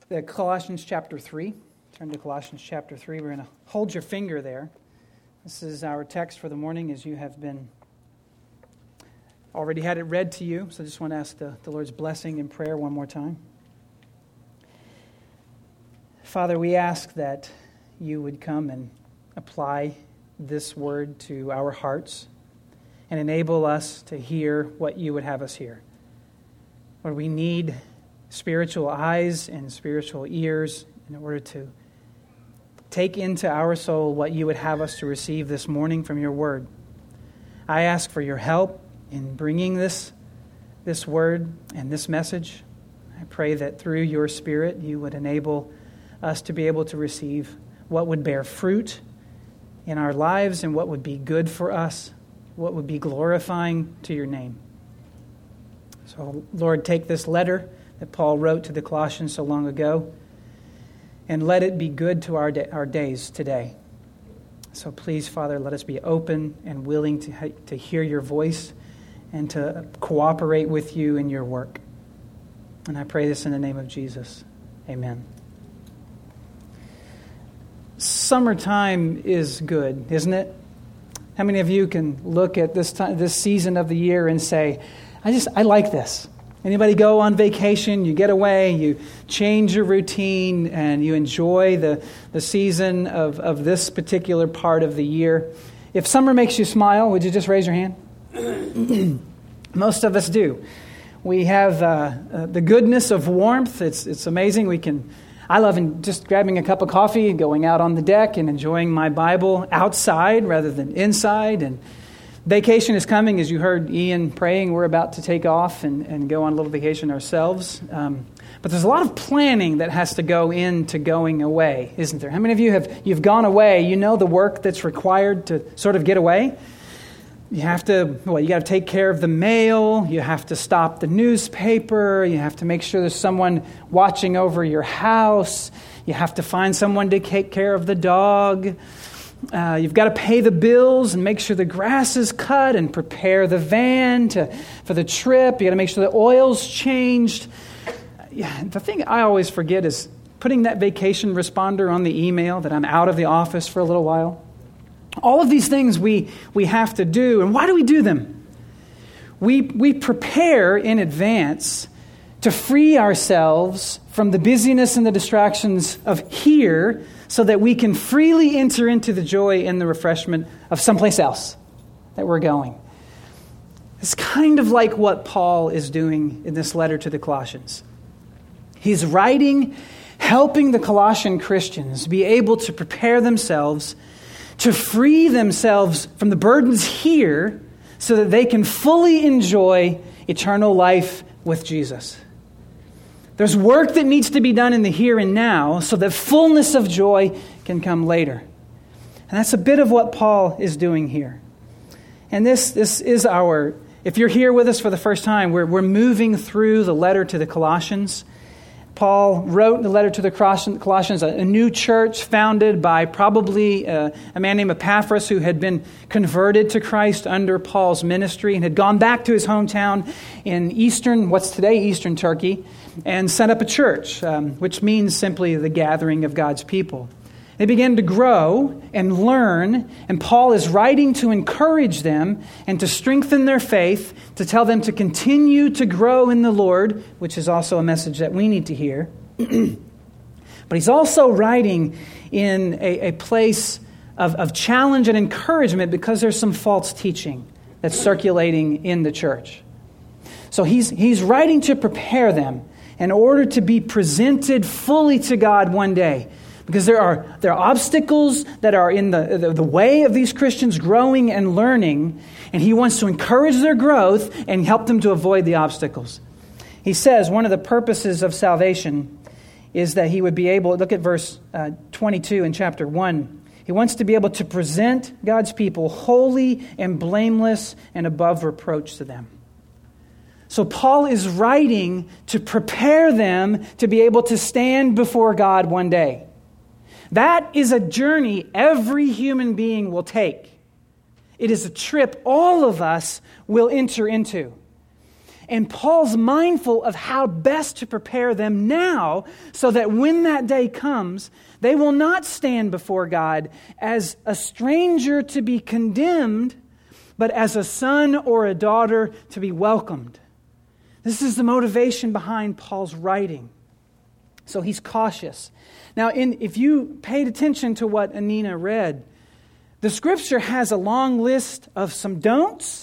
Colossians chapter 3. Turn to Colossians chapter 3. We're going to hold your finger there. This is our text for the morning as you have been already had it read to you. So I just want to ask the Lord's blessing in prayer one more time. Father, we ask that you would come and apply this word to our hearts and enable us to hear what you would have us hear. Lord, we need spiritual eyes and spiritual ears in order to take into our soul what you would have us to receive this morning from your word. I ask for your help in bringing this word and this message. I pray that through your Spirit you would enable us to be able to receive what would bear fruit in our lives and what would be good for us, what would be glorifying to your name. So, Lord, take this letter that Paul wrote to the Colossians so long ago and let it be good to our days today. So please, Father, let us be open and willing to hear your voice and to cooperate with you in your work. And I pray this in the name of Jesus. Amen. Summertime is good, isn't it? How many of you can look at this season of the year and say, I like this? Anybody go on vacation, you get away, you change your routine, and you enjoy the season of this particular part of the year? If summer makes you smile, would you just raise your hand? Most of us do. We have the goodness of warmth. It's amazing. I love just grabbing a cup of coffee and going out on the deck and enjoying my Bible outside rather than inside. And vacation is coming, as you heard Ian praying. We're about to take off and go on a little vacation ourselves. But there's a lot of planning that has to go into going away, isn't there? How many of you you've gone away? You know the work that's required to sort of get away. You got to take care of the mail. You have to stop the newspaper. You have to make sure there's someone watching over your house. You have to find someone to take care of the dog. You've got to pay the bills and make sure the grass is cut and prepare the van for the trip. You got to make sure the oil's changed. The thing I always forget is putting that vacation responder on the email that I'm out of the office for a little while. All of these things we have to do. And why do we do them? We prepare in advance to free ourselves from the busyness and the distractions of here so that we can freely enter into the joy and the refreshment of someplace else that we're going. It's kind of like what Paul is doing in this letter to the Colossians. He's writing, helping the Colossian Christians be able to prepare themselves to free themselves from the burdens here so that they can fully enjoy eternal life with Jesus. There's work that needs to be done in the here and now so that fullness of joy can come later. And that's a bit of what Paul is doing here. And this is if you're here with us for the first time, we're moving through the letter to the Colossians. Paul wrote the letter to the Colossians, a new church founded by probably a man named Epaphras who had been converted to Christ under Paul's ministry and had gone back to his hometown in what's today Eastern Turkey, and set up a church, which means simply the gathering of God's people. They began to grow and learn, and Paul is writing to encourage them and to strengthen their faith, to tell them to continue to grow in the Lord, which is also a message that we need to hear. But he's also writing in a place of challenge and encouragement because there's some false teaching that's circulating in the church. So he's writing to prepare them in order to be presented fully to God one day. Because there are obstacles that are in the way of these Christians growing and learning, and he wants to encourage their growth and help them to avoid the obstacles. He says one of the purposes of salvation is that he would be able, look at verse 22 in chapter 1. He wants to be able to present God's people holy and blameless and above reproach to them. So Paul is writing to prepare them to be able to stand before God one day. That is a journey every human being will take. It is a trip all of us will enter into. And Paul's mindful of how best to prepare them now so that when that day comes, they will not stand before God as a stranger to be condemned, but as a son or a daughter to be welcomed. This is the motivation behind Paul's writing. So he's cautious. Now, if you paid attention to what Anina read, the Scripture has a long list of some don'ts,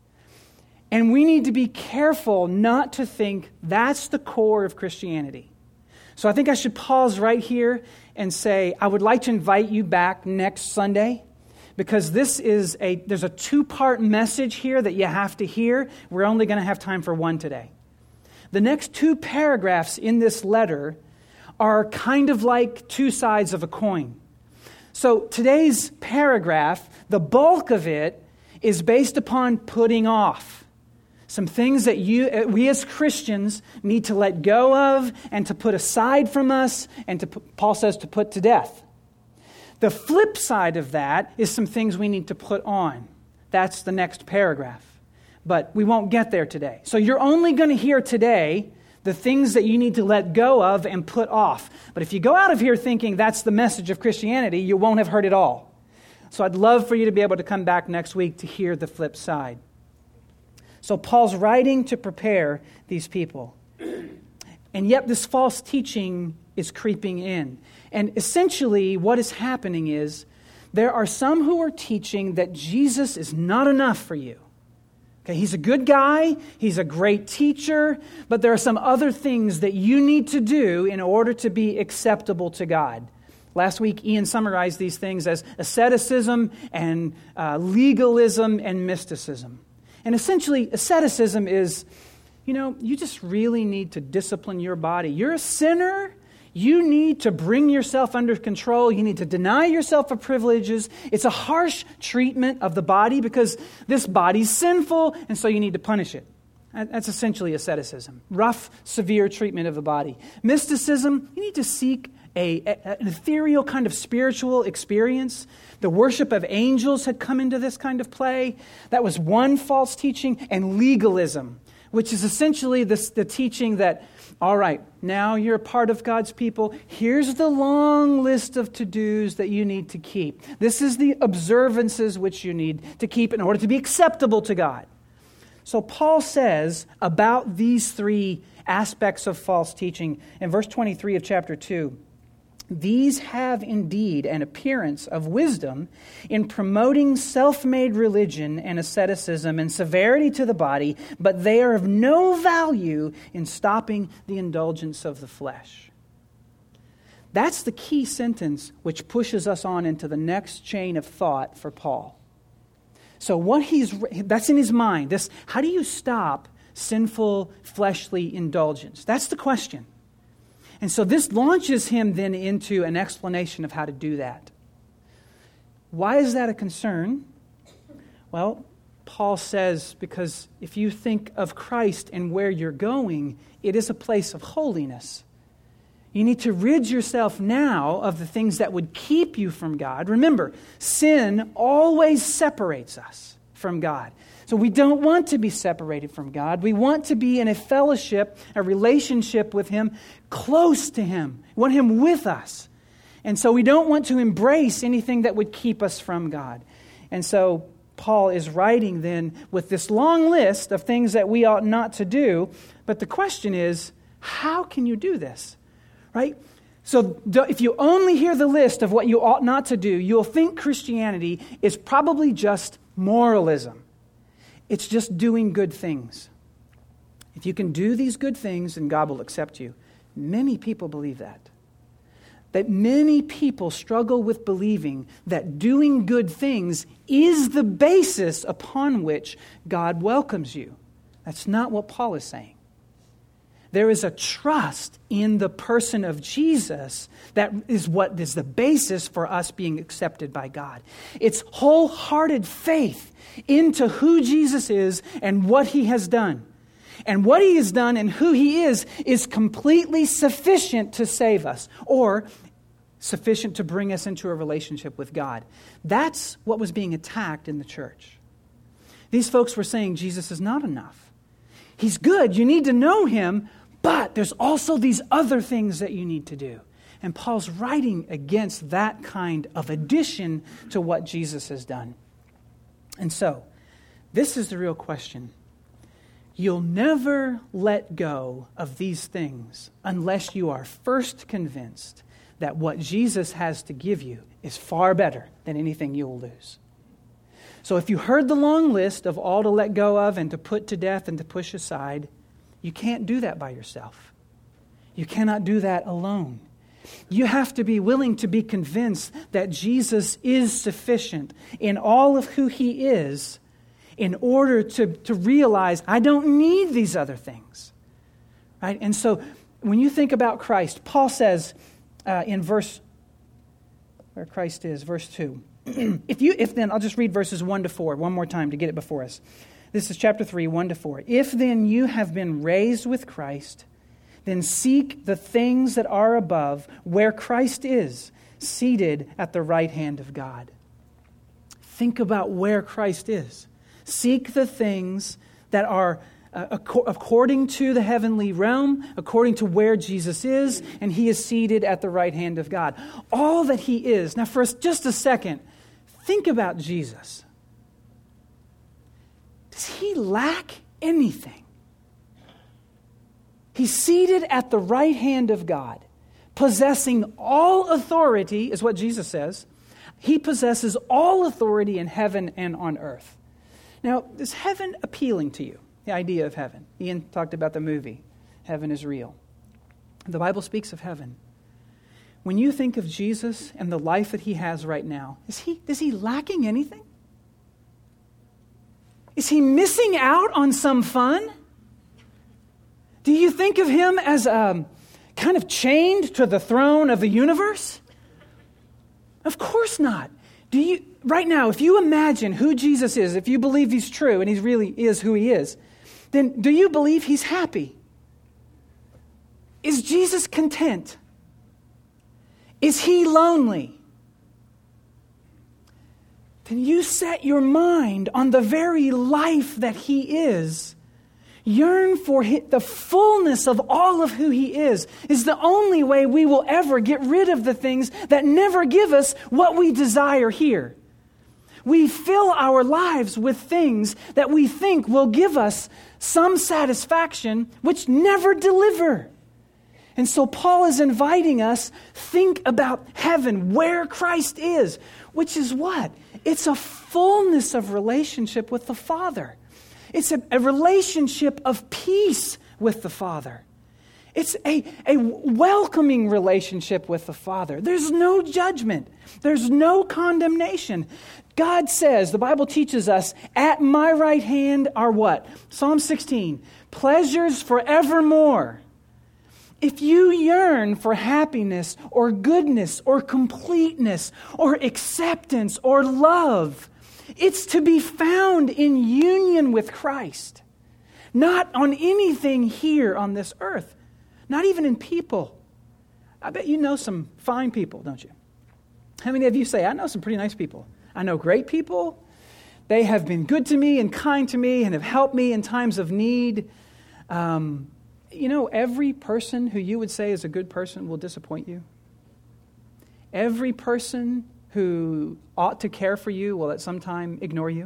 and we need to be careful not to think that's the core of Christianity. So I think I should pause right here and say, I would like to invite you back next Sunday, because there's a two-part message here that you have to hear. We're only going to have time for one today. The next two paragraphs in this letter are kind of like two sides of a coin. So today's paragraph, the bulk of it is based upon putting off some things that we as Christians need to let go of and to put aside from us, and Paul says to put to death. The flip side of that is some things we need to put on. That's the next paragraph. But we won't get there today. So you're only going to hear today the things that you need to let go of and put off. But if you go out of here thinking that's the message of Christianity, you won't have heard it all. So I'd love for you to be able to come back next week to hear the flip side. So Paul's writing to prepare these people. And yet this false teaching is creeping in. And essentially what is happening is there are some who are teaching that Jesus is not enough for you. Okay, he's a good guy, he's a great teacher, but there are some other things that you need to do in order to be acceptable to God. Last week, Ian summarized these things as asceticism and legalism and mysticism. And essentially, asceticism is, you just really need to discipline your body. You're a sinner. You need to bring yourself under control. You need to deny yourself of privileges. It's a harsh treatment of the body because this body's sinful, and so you need to punish it. That's essentially asceticism. Rough, severe treatment of the body. Mysticism, you need to seek an ethereal kind of spiritual experience. The worship of angels had come into this kind of play. That was one false teaching. And legalism, which is essentially the teaching that, all right, now you're a part of God's people. Here's the long list of to-dos that you need to keep. This is the observances which you need to keep in order to be acceptable to God. So Paul says about these three aspects of false teaching in verse 23 of chapter 2, these have indeed an appearance of wisdom in promoting self-made religion and asceticism and severity to the body, but they are of no value in stopping the indulgence of the flesh. That's the key sentence which pushes us on into the next chain of thought for Paul. So that's in his mind. How do you stop sinful fleshly indulgence? That's the question. And so this launches him then into an explanation of how to do that. Why is that a concern? Well, Paul says, because if you think of Christ and where you're going, it is a place of holiness. You need to rid yourself now of the things that would keep you from God. Remember, sin always separates us from God. So we don't want to be separated from God. We want to be in a fellowship, a relationship with Him, close to Him. We want Him with us. And so we don't want to embrace anything that would keep us from God. And so Paul is writing then with this long list of things that we ought not to do. But the question is, how can you do this? Right? So if you only hear the list of what you ought not to do, you'll think Christianity is probably just moralism. It's just doing good things. If you can do these good things, then God will accept you. Many people believe that. That many people struggle with believing that doing good things is the basis upon which God welcomes you. That's not what Paul is saying. There is a trust in the person of Jesus that is what is the basis for us being accepted by God. It's wholehearted faith into who Jesus is and what He has done. And what He has done and who He is completely sufficient to save us, or sufficient to bring us into a relationship with God. That's what was being attacked in the church. These folks were saying Jesus is not enough. He's good. You need to know him, but there's also these other things that you need to do. And Paul's writing against that kind of addition to what Jesus has done. And so, this is the real question. You'll never let go of these things unless you are first convinced that what Jesus has to give you is far better than anything you'll lose. So if you heard the long list of all to let go of and to put to death and to push aside, you can't do that by yourself. You cannot do that alone. You have to be willing to be convinced that Jesus is sufficient in all of who he is in order to realize, I don't need these other things. Right? And so when you think about Christ, Paul says in verse 2. If then, I'll just read verses 1 to 4 one more time to get it before us. This is chapter 3, 1 to 4. If then you have been raised with Christ, then seek the things that are above, where Christ is, seated at the right hand of God. Think about where Christ is. Seek the things that are according to the heavenly realm, according to where Jesus is, and he is seated at the right hand of God. All that he is. Now for just a second, think about Jesus. Does he lack anything? He's seated at the right hand of God, possessing all authority, is what Jesus says. He possesses all authority in heaven and on earth. Now, is heaven appealing to you? The idea of heaven. Ian talked about the movie, Heaven is Real. The Bible speaks of heaven. When you think of Jesus and the life that he has right now, is he lacking anything? Is he missing out on some fun? Do you think of him as kind of chained to the throne of the universe? Of course not. Right now, if you imagine who Jesus is, if you believe he's true and he really is who he is, then do you believe he's happy? Is Jesus content? Is he lonely? Then you set your mind on the very life that he is. Yearn for the fullness of all of who he is the only way we will ever get rid of the things that never give us what we desire here. We fill our lives with things that we think will give us some satisfaction, which never deliver. And so Paul is inviting us, think about heaven, where Christ is, which is what? It's a fullness of relationship with the Father. It's a relationship of peace with the Father. It's a welcoming relationship with the Father. There's no judgment. There's no condemnation. God says, the Bible teaches us, at my right hand are what? Psalm 16, pleasures forevermore. If you yearn for happiness or goodness or completeness or acceptance or love, it's to be found in union with Christ, not on anything here on this earth, not even in people. I bet you know some fine people, don't you? How many of you say, I know some pretty nice people? I know great people. They have been good to me and kind to me and have helped me in times of need. Every person who you would say is a good person will disappoint you. Every person who ought to care for you will at some time ignore you.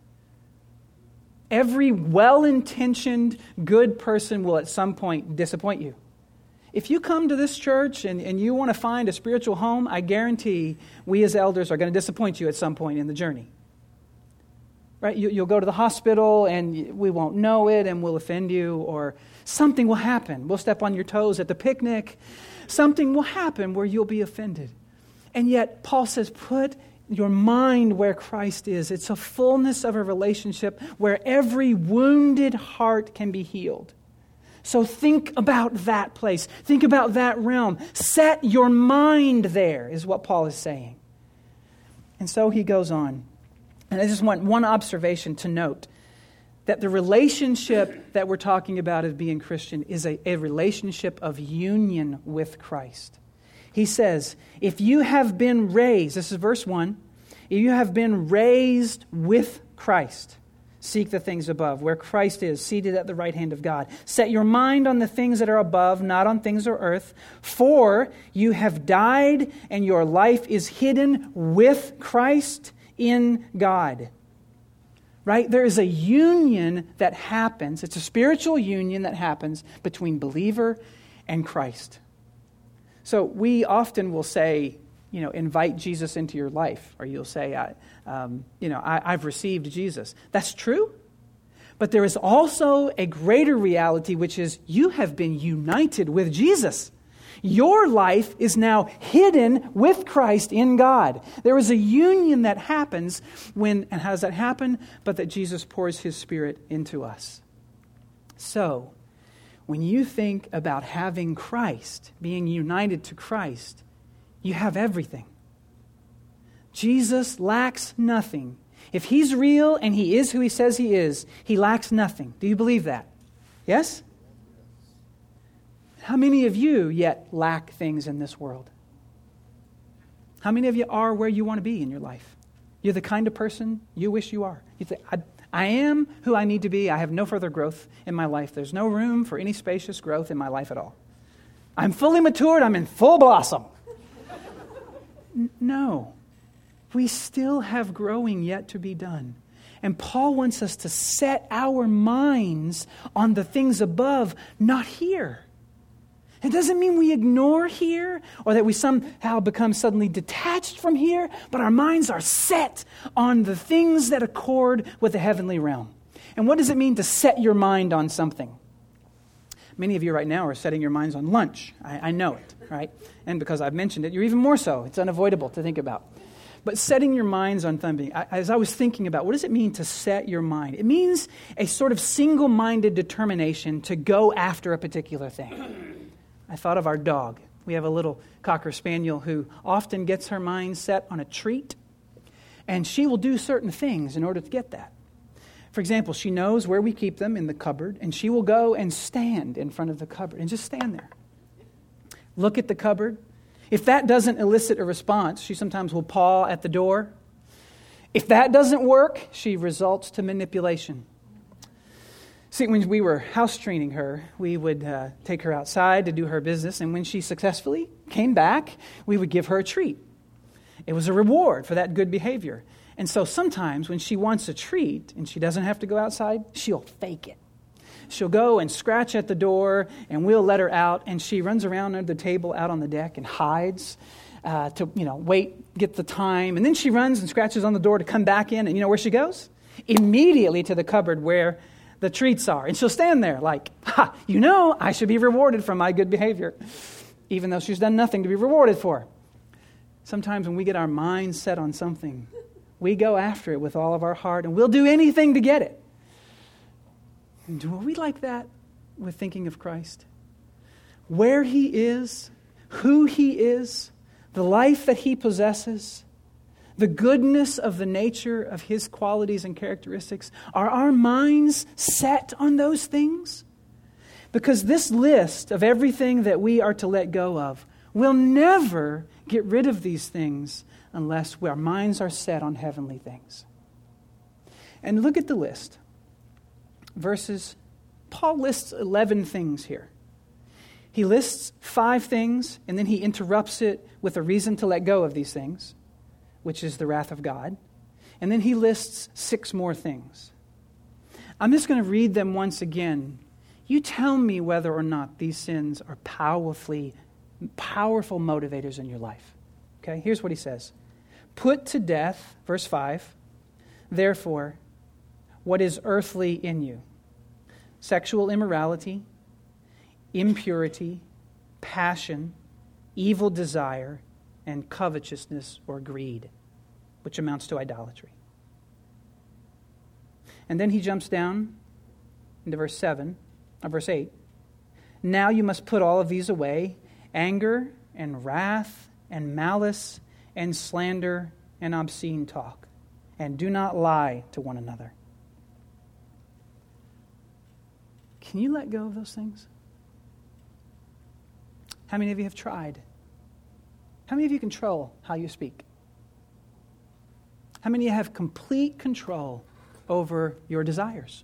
Every well-intentioned good person will at some point disappoint you. If you come to this church and you want to find a spiritual home, I guarantee we as elders are going to disappoint you at some point in the journey. Right? You'll go to the hospital and we won't know it and we'll offend you, or something will happen. We'll step on your toes at the picnic. Something will happen where you'll be offended. And yet Paul says, put your mind where Christ is. It's a fullness of a relationship where every wounded heart can be healed. So think about that place. Think about that realm. Set your mind there, is what Paul is saying. And so he goes on. And I just want one observation to note, that the relationship that we're talking about as being Christian is a relationship of union with Christ. He says, if you have been raised, this is verse 1, if you have been raised with Christ, Seek the things above, where Christ is, seated at the right hand of God. Set your mind on the things that are above, not on things of earth. For you have died, and your life is hidden with Christ in God. Right? There is a union that happens. It's a spiritual union that happens between believer and Christ. So we often will say, invite Jesus into your life. Or you'll say, I've received Jesus. That's true. But there is also a greater reality, which is you have been united with Jesus. Your life is now hidden with Christ in God. There is a union that happens and how does that happen? But that Jesus pours His Spirit into us. So, when you think about having Christ, being united to Christ, you have everything. Jesus lacks nothing. If He's real and He is who He says He is, He lacks nothing. Do you believe that? Yes? How many of you yet lack things in this world? How many of you are where you want to be in your life? You're the kind of person you wish you are. You think, I am who I need to be. I have no further growth in my life. There's no room for any spacious growth in my life at all. I'm fully matured. I'm in full blossom. No. We still have growing yet to be done. And Paul wants us to set our minds on the things above, not here. It doesn't mean we ignore here or that we somehow become suddenly detached from here, but our minds are set on the things that accord with the heavenly realm. And what does it mean to set your mind on something? Many of you right now are setting your minds on lunch. I know it, right? And because I've mentioned it, you're even more so. It's unavoidable to think about. But setting your minds on something, as I was thinking about, what does it mean to set your mind? It means a sort of single-minded determination to go after a particular thing. I thought of our dog. We have a little Cocker Spaniel who often gets her mind set on a treat, and she will do certain things in order to get that. For example, she knows where we keep them in the cupboard, and she will go and stand in front of the cupboard and just stand there. Look at the cupboard. If that doesn't elicit a response, she sometimes will paw at the door. If that doesn't work, she resorts to manipulation. See, when we were house training her, we would take her outside to do her business, and when she successfully came back, we would give her a treat. It was a reward for that good behavior. And so sometimes when she wants a treat and she doesn't have to go outside, she'll fake it. She'll go and scratch at the door, and we'll let her out, and she runs around under the table out on the deck and hides to wait, get the time. And then she runs and scratches on the door to come back in, and you know where she goes? Immediately to the cupboard where the treats are. And she'll stand there like, I should be rewarded for my good behavior, even though she's done nothing to be rewarded for. Sometimes when we get our minds set on something, we go after it with all of our heart, and we'll do anything to get it. And are we like that with thinking of Christ? Where He is, who He is, the life that He possesses, the goodness of the nature of His qualities and characteristics. Are our minds set on those things? Because this list of everything that we are to let go of will never get rid of these things unless our minds are set on heavenly things. And look at the list. Paul lists 11 things here. He lists 5 things, and then he interrupts it with a reason to let go of these things, which is the wrath of God. And then he lists 6 more things. I'm just going to read them once again. You tell me whether or not these sins are powerful motivators in your life. Okay, here's what he says. Put to death, verse 5, therefore, what is earthly in you? Sexual immorality, impurity, passion, evil desire, and covetousness or greed, which amounts to idolatry. And then he jumps down into verse 8. Now you must put all of these away, anger and wrath and malice and slander and obscene talk, and do not lie to one another. Can you let go of those things? How many of you have tried? How many of you control how you speak? How many of you have complete control over your desires.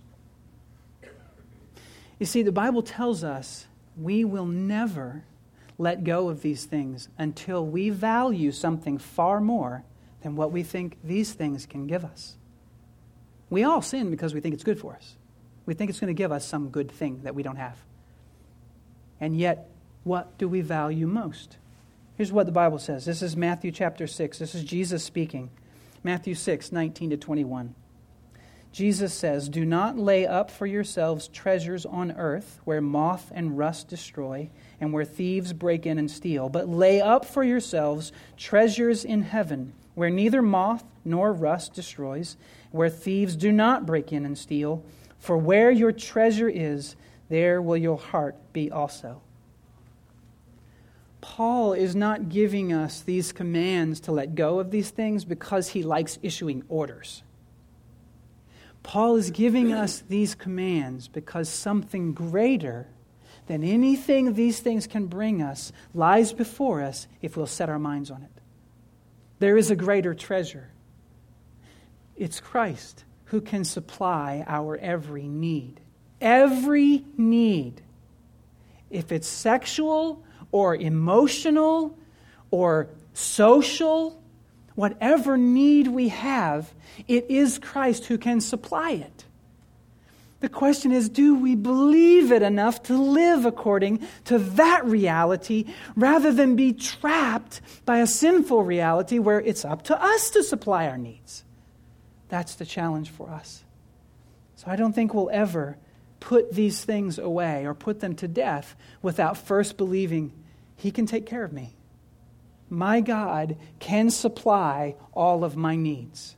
You see, the Bible tells us we will never let go of these things until we value something far more than what we think these things can give us. We all sin because we think it's good for us. We think it's going to give us some good thing that we don't have. And yet, what do we value most? Here's what the Bible says. This is Matthew chapter 6. This is Jesus speaking. Matthew 6, 19 to 21. Jesus says, "Do not lay up for yourselves treasures on earth where moth and rust destroy and where thieves break in and steal, but lay up for yourselves treasures in heaven where neither moth nor rust destroys, where thieves do not break in and steal. For where your treasure is, there will your heart be also." Paul is not giving us these commands to let go of these things because he likes issuing orders. Paul is giving us these commands because something greater than anything these things can bring us lies before us if we'll set our minds on it. There is a greater treasure. It's Christ who can supply our every need. Every need. If it's sexual or emotional or social, whatever need we have, it is Christ who can supply it. The question is, do we believe it enough to live according to that reality rather than be trapped by a sinful reality where it's up to us to supply our needs? That's the challenge for us. So I don't think we'll ever put these things away or put them to death without first believing He can take care of me. My God can supply all of my needs.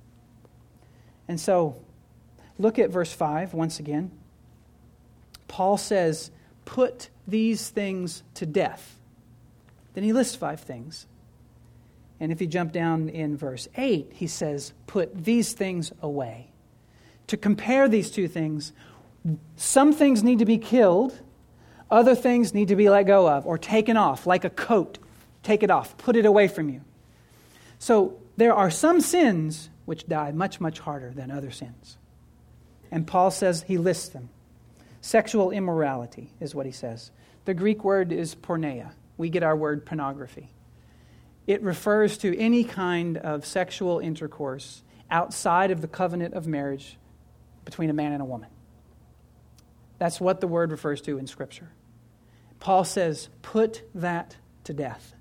And so, look at verse 5 once again. Paul says, put these things to death. Then he lists 5 things. And if you jump down in verse 8, he says, put these things away. To compare these two things, some things need to be killed, other things need to be let go of or taken off, like a coat. Take it off, put it away from you. So there are some sins which die much, much harder than other sins. And Paul says he lists them. Sexual immorality is what he says. The Greek word is porneia. We get our word pornography. It refers to any kind of sexual intercourse outside of the covenant of marriage between a man and a woman. That's what the word refers to in Scripture. Paul says, put that to death.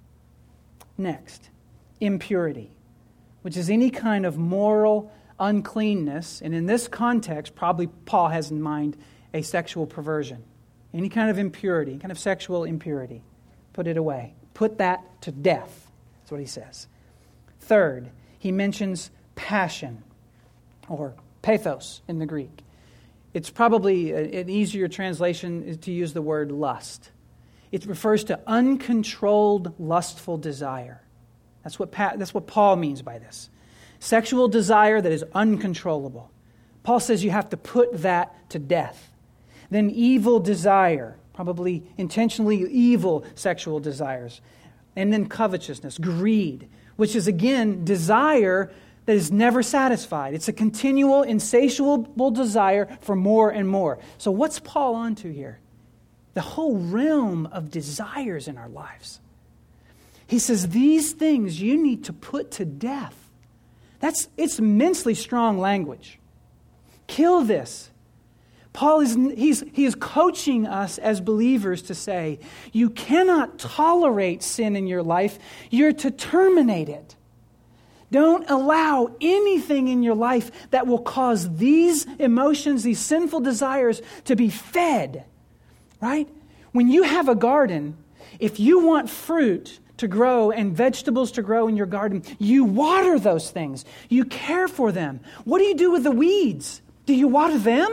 Next, impurity, which is any kind of moral uncleanness. And in this context, probably Paul has in mind a sexual perversion. Any kind of impurity, kind of sexual impurity. Put it away. Put that to death. That's what he says. Third, he mentions passion, or pathos in the Greek. It's probably an easier translation is to use the word lust. It refers to uncontrolled lustful desire. That's what Paul means by this. Sexual desire that is uncontrollable. Paul says you have to put that to death. Then evil desire, probably intentionally evil sexual desires. And then covetousness, greed, which is again desire that is never satisfied. It's a continual, insatiable desire for more and more. So what's Paul onto here? The whole realm of desires in our lives. He says these things you need to put to death. It's immensely strong language. Kill this. Paul is coaching us as believers to say, you cannot tolerate sin in your life. You're to terminate it. Don't allow anything in your life that will cause these emotions, these sinful desires to be fed. Right? When you have a garden, if you want fruit to grow and vegetables to grow in your garden, you water those things. You care for them. What do you do with the weeds? Do you water them?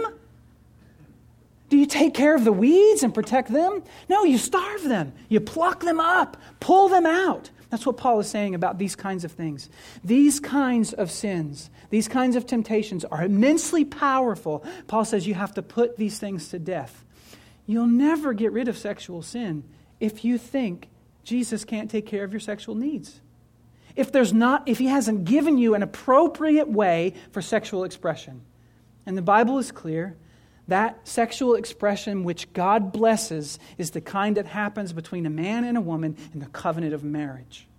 Do you take care of the weeds and protect them? No, you starve them. You pluck them up, pull them out. That's what Paul is saying about these kinds of things. These kinds of sins, these kinds of temptations are immensely powerful. Paul says you have to put these things to death. You'll never get rid of sexual sin if you think Jesus can't take care of your sexual needs. if He hasn't given you an appropriate way for sexual expression. And the Bible is clear. That sexual expression which God blesses is the kind that happens between a man and a woman in the covenant of marriage.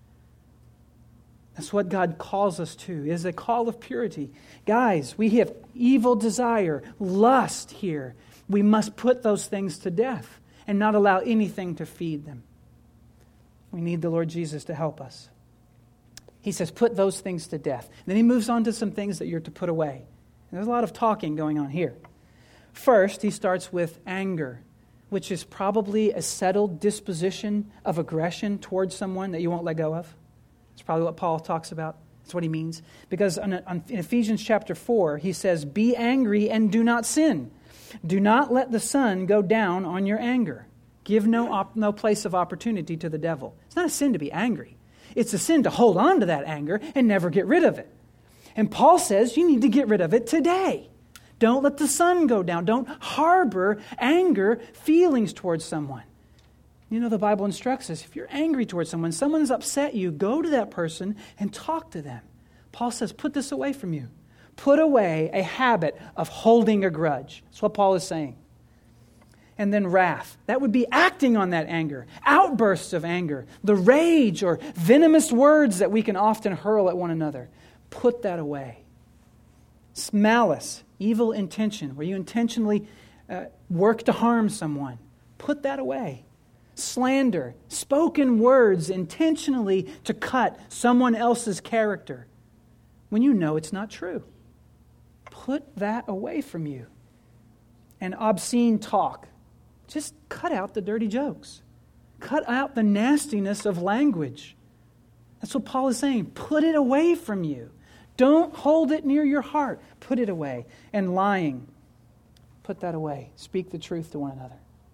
That's what God calls us to. It is a call of purity. Guys, we have evil desire, lust here. We must put those things to death and not allow anything to feed them. We need the Lord Jesus to help us. He says, put those things to death. And then He moves on to some things that you're to put away. And there's a lot of talking going on here. First, He starts with anger, which is probably a settled disposition of aggression towards someone that you won't let go of. That's probably what Paul talks about. That's what he means. Because in Ephesians chapter 4, he says, be angry and do not sin. Do not let the sun go down on your anger. Give no place of opportunity to the devil. It's not a sin to be angry. It's a sin to hold on to that anger and never get rid of it. And Paul says you need to get rid of it today. Don't let the sun go down. Don't harbor anger feelings towards someone. You know, the Bible instructs us, if you're angry towards someone, someone's upset you, go to that person and talk to them. Paul says, put this away from you. Put away a habit of holding a grudge. That's what Paul is saying. And then wrath. That would be acting on that anger. Outbursts of anger. The rage or venomous words that we can often hurl at one another. Put that away. Malice, evil intention, where you intentionally work to harm someone. Put that away. Slander, spoken words intentionally to cut someone else's character when you know it's not true. Put that away from you. And obscene talk. Just cut out the dirty jokes. Cut out the nastiness of language. That's what Paul is saying. Put it away from you. Don't hold it near your heart. Put it away. And lying. Put that away. Speak the truth to one another.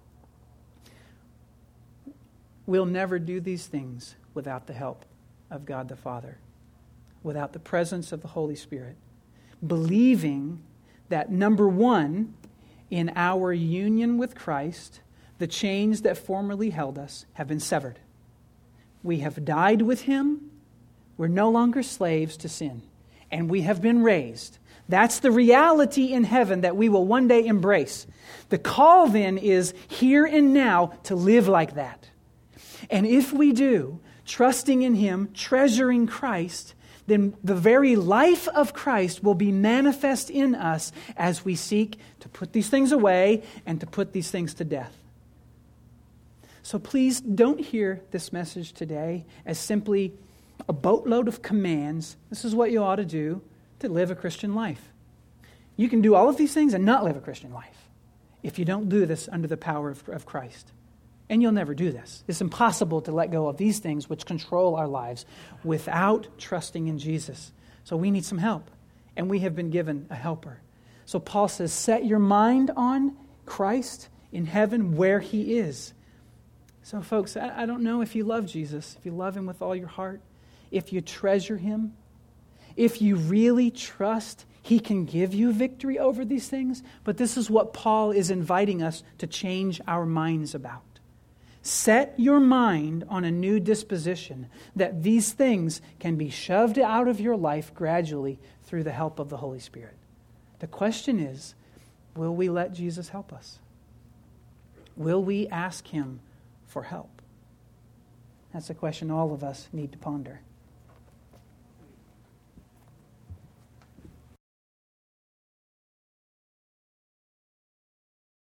We'll never do these things without the help of God the Father, without the presence of the Holy Spirit. Believing that, number one, in our union with Christ, the chains that formerly held us have been severed. We have died with Him. We're no longer slaves to sin. And we have been raised. That's the reality in heaven that we will one day embrace. The call then is here and now to live like that. And if we do, trusting in Him, treasuring Christ, then the very life of Christ will be manifest in us as we seek to put these things away and to put these things to death. So please don't hear this message today as simply a boatload of commands. This is what you ought to do to live a Christian life. You can do all of these things and not live a Christian life if you don't do this under the power of Christ. And you'll never do this. It's impossible to let go of these things which control our lives without trusting in Jesus. So we need some help. And we have been given a helper. So Paul says, set your mind on Christ in heaven where He is. So folks, I don't know if you love Jesus, if you love Him with all your heart, if you treasure Him, if you really trust He can give you victory over these things. But this is what Paul is inviting us to change our minds about. Set your mind on a new disposition that these things can be shoved out of your life gradually through the help of the Holy Spirit. The question is, will we let Jesus help us? Will we ask Him for help? That's a question all of us need to ponder.